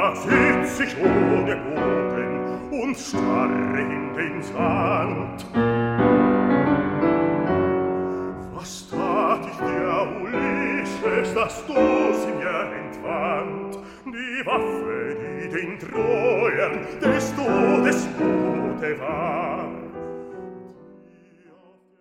da sitz ich ohne Bogen und starre in den Sand. Was tat ich dir, Ulysses, dass du sie mir entwandt? Die Waffe, die den Troern des Todes Bote war.